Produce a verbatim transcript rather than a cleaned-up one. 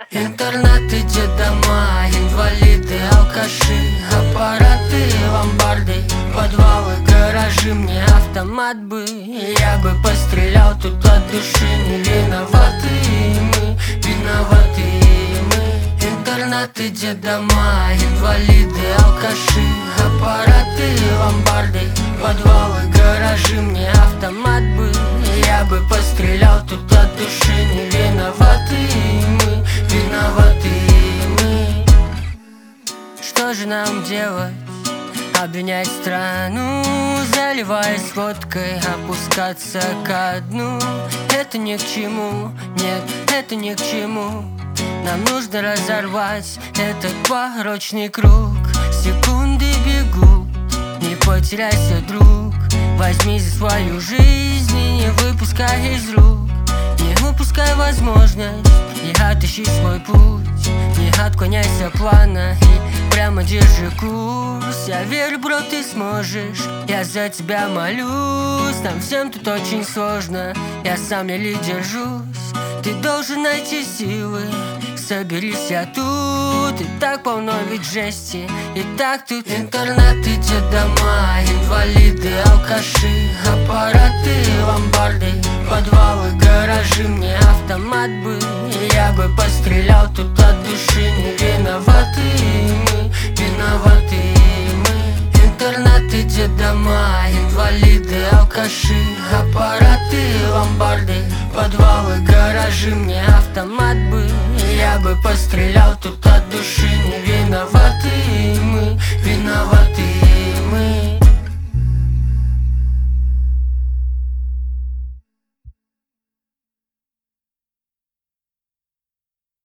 Интернаты, детдома, инвалиды, алкаши, аппараты, ломбарды, подвалы, гаражи. Мне автомат бы, я бы пострелял тут от души. Не виноваты мы, виноваты мы. Интернаты, детдома, инвалиды, алкаши, аппараты, ломбарды, подвалы, гаражи. Мне автомат бы, я бы пострелял тут от души. Не виноваты мы, виноваты мы. Что же нам делать? Обвинять страну, заливаясь водкой, опускаться ко дну. Это ни к чему, нет, это ни к чему. Нам нужно разорвать этот порочный круг. Секунды бегут, не потеряйся, друг. Возьми за свою жизнь и не выпускай из рук. Не упускай возможность и отыщи свой путь. Не отклоняйся плана и прямо держи курс. Я верю, бро, ты сможешь, я за тебя молюсь. Нам всем тут очень сложно, я сам еле держусь. Ты должен найти силы, соберись, я тут. И так полно ведь жести, и так тут интернаты, детдома, инвалиды, алкаши, аппараты, ломбарды, подвалы, гаражи. Мне автомат бы, я бы пострелял тут от души. Не виноваты мы, виноваты мы. Интернаты, детдома, инвалиды, алкаши, аппараты, ломбарды, подвалы, гаражи. Мне автомат бы, я бы пострелял тут от души. Не виноваты.